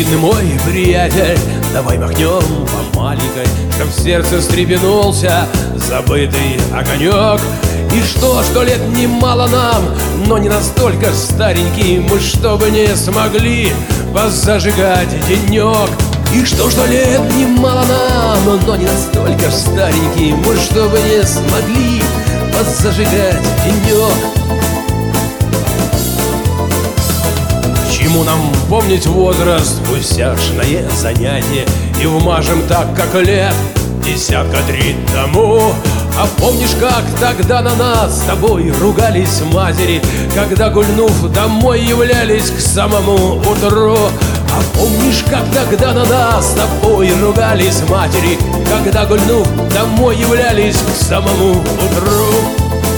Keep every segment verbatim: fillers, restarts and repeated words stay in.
Бедный мой приятель, давай махнем по маленькой, чтоб в сердце встрепенулся забытый огонек. И что, что лет немало нам, но не настолько старенький мы, чтобы не смогли позажигать денек. И что, что лет немало нам, но не настолько старенький мы, чтобы не смогли позажигать денек. К чему нам помнить возраст, пустяшное занятие, и вмажем так, как лет десятка три тому. А помнишь, как тогда на нас с тобой ругались матери, когда, гульнув, домой являлись к самому утру? А помнишь, как тогда на нас с тобой ругались матери, когда, гульнув, домой являлись к самому утру?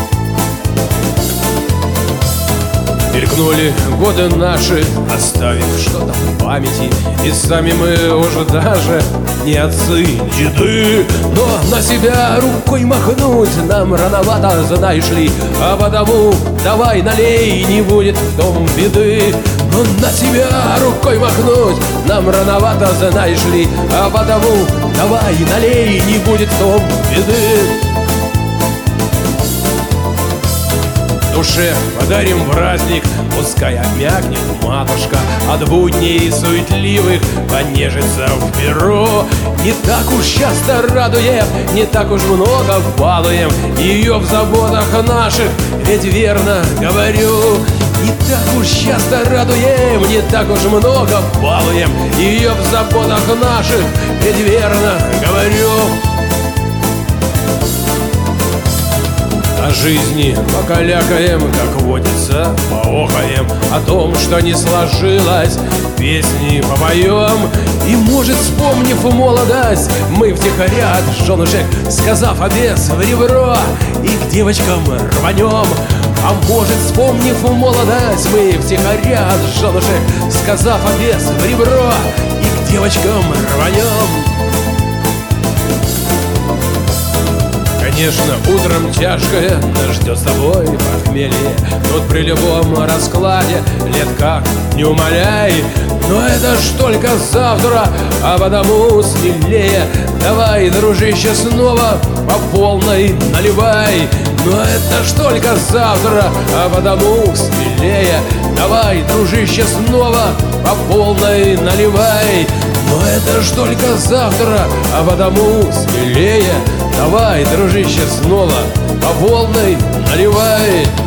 Мелькнули годы наши, оставив что-то в памяти, и сами мы уже даже не отцы, деды. Но на себя рукой махнуть нам рановато, знаешь ли, а потому давай налей, не будет в том беды. Но на себя рукой махнуть нам рановато, знаешь ли, а потому давай налей, не будет в том беды. Душе подарим праздник, пускай обмякнет матушка от будней суетливых, понежится в перу. Не так уж часто радуем, не так уж много балуем ее в заботах наших, ведь верно говорю. Не так уж часто радуем, не так уж много балуем ее в заботах наших, ведь верно говорю. О жизни покалякаем, как водится, поохаем, о том, что не сложилось, песни попоем. И, может, вспомнив молодость, мы втихаря от женушек, сказав обес в ребро, и к девочкам рванем. А может, вспомнив молодость, мы втихаря от женушек, сказав обес в ребро, и к девочкам рванем. Конечно, утром тяжкое нас ждет с тобой похмелье, тут при любом раскладе лет как не умоляй. Но это ж только завтра, а потому смелее давай, дружище, снова по полной наливай. Но это ж только завтра, а потому смелее давай, дружище, снова по полной наливай. Но это ж только завтра, а потому смелее давай, дружище, снова по полной наливай.